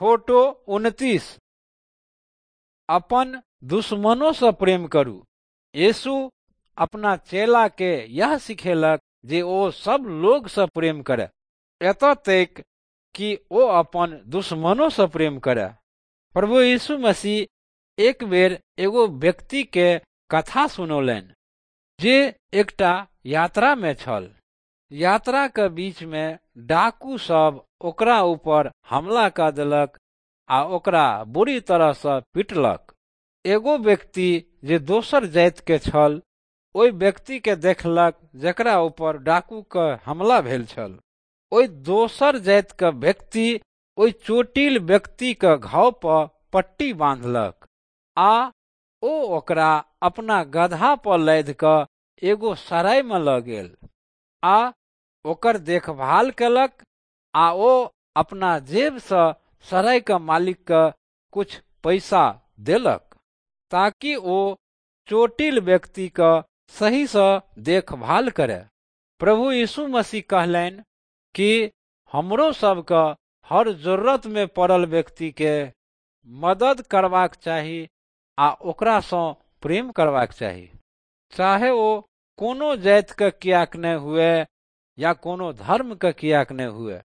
Photo 29। अपन दुश्मनों से प्रेम करू। यीशु अपना चेला के यह सिखेलक जे ओ सब लोग से प्रेम करे, एतऽ तक कि ओ अपन दुश्मनों से प्रेम करे। प्रभु यीशु मसीह एक बेर एगो व्यक्ति के कथा सुनौलनि जे एकटा यात्रा में छल। यात्रा के बीच में डाकू सब ओकरा ऊपर हमला कर देलक आ ओकरा बुरी तरह से पीटलक। एगो व्यक्ति जे दोसर जाति के छल ओहि व्यक्ति के देखलक जेकरा ऊपर डाकू के हमला भेल छल। ओहि दोसर जाति के व्यक्ति ओहि चोटिल व्यक्ति के घाव पर पट्टी बांधलक आ ओकरा अपना गधा पर लादि कऽ एगो सराय में लऽ गेल आ ओकर देखभाल केलक आ ओ अपना जेब से सराय के मालिक के कुछ पैसा देलक ताकि ओ चोटिल व्यक्ति के सही से देखभाल करे। प्रभु यीशु मसीह कहलनि कि हमरो सबके हर जरूरत में पड़ल व्यक्ति के मदद करबाक चाही आ ओकरा सँ प्रेम करबाक चाही, चाहे ओ कोनो जाति के कियाक नहि हुए या कोनो धर्म के कियाक नहि हुए।